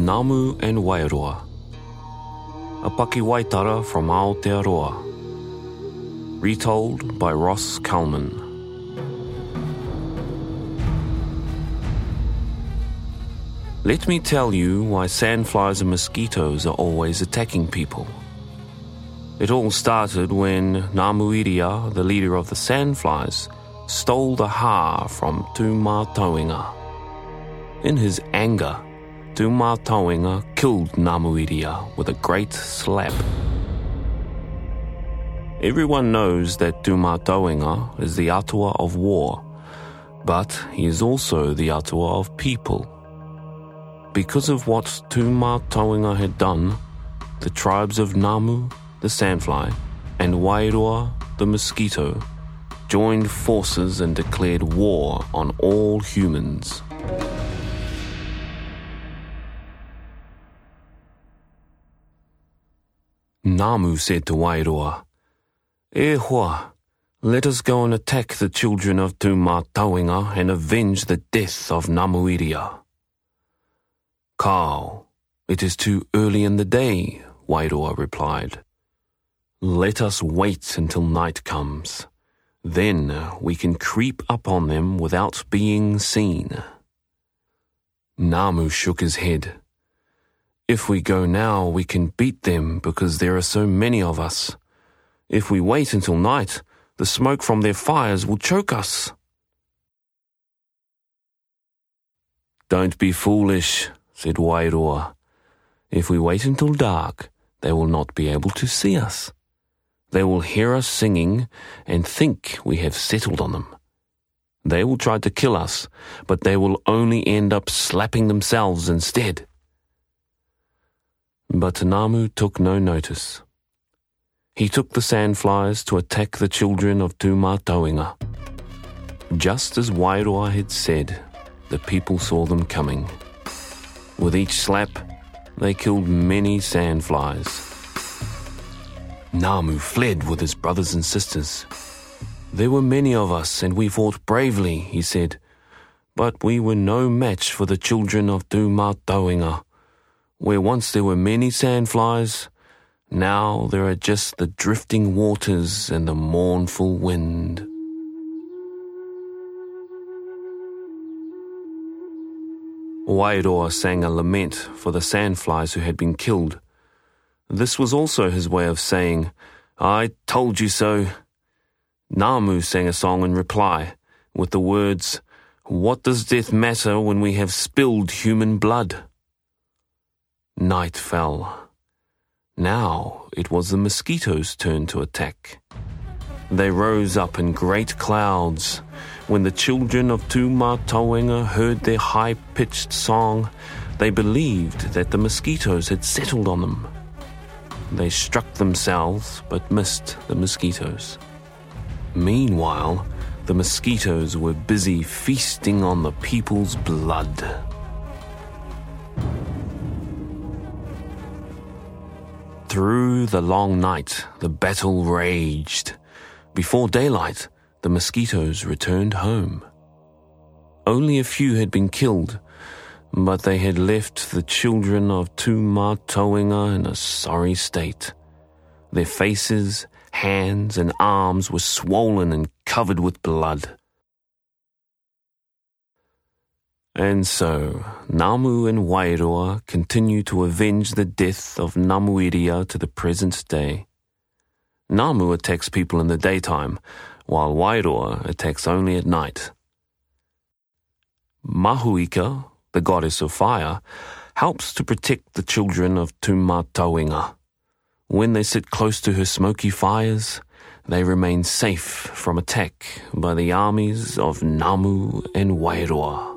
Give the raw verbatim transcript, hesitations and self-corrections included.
Namu and Wairoa, a Pakiwaitara from Aotearoa, retold by Ross Kalman. Let me tell you why sandflies and mosquitoes are always attacking people. It all started when Namuiria, the leader of the sandflies, stole the ha from Tūmātauenga. In his anger, Tūmātauenga killed Namuiria with a great slap. Everyone knows that Tūmātauenga is the atua of war, but he is also the atua of people. Because of what Tūmātauenga had done, the tribes of Namu, the sandfly, and Wairoa, the mosquito, joined forces and declared war on all humans. Namu said to Wairoa, "E hoa, let us go and attack the children of Tūmātauenga and avenge the death of Namuiria." "Kao, it is too early in the day," Wairoa replied. "Let us wait until night comes. Then we can creep up on them without being seen." Namu shook his head. "If we go now, we can beat them because there are so many of us. If we wait until night, the smoke from their fires will choke us." "Don't be foolish," said Wairoa. "If we wait until dark, they will not be able to see us. They will hear us singing and think we have settled on them. They will try to kill us, but they will only end up slapping themselves instead." But Namu took no notice. He took the sandflies to attack the children of Tūmātauenga. Just as Wairoa had said, the people saw them coming. With each slap, they killed many sandflies. Namu fled with his brothers and sisters. "There were many of us, and we fought bravely," he said, "but we were no match for the children of Tūmātauenga. Where once there were many sandflies, now there are just the drifting waters and the mournful wind." Wairoa sang a lament for the sandflies who had been killed. This was also his way of saying, "I told you so." Namu sang a song in reply, with the words, "What does death matter when we have spilled human blood?" Night fell. Now it was the mosquitoes' turn to attack. They rose up in great clouds. When the children of Tūmātauenga heard their high-pitched song, they believed that the mosquitoes had settled on them. They struck themselves but missed the mosquitoes. Meanwhile, the mosquitoes were busy feasting on the people's blood. Through the long night, the battle raged. Before daylight, the mosquitoes returned home. Only a few had been killed, but they had left the children of Tūmātauenga in a sorry state. Their faces, hands, and arms were swollen and covered with blood. And so, Namu and Wairoa continue to avenge the death of Namuiria to the present day. Namu attacks people in the daytime, while Wairoa attacks only at night. Mahuika, the goddess of fire, helps to protect the children of Tūmātauenga. When they sit close to her smoky fires, they remain safe from attack by the armies of Namu and Wairoa.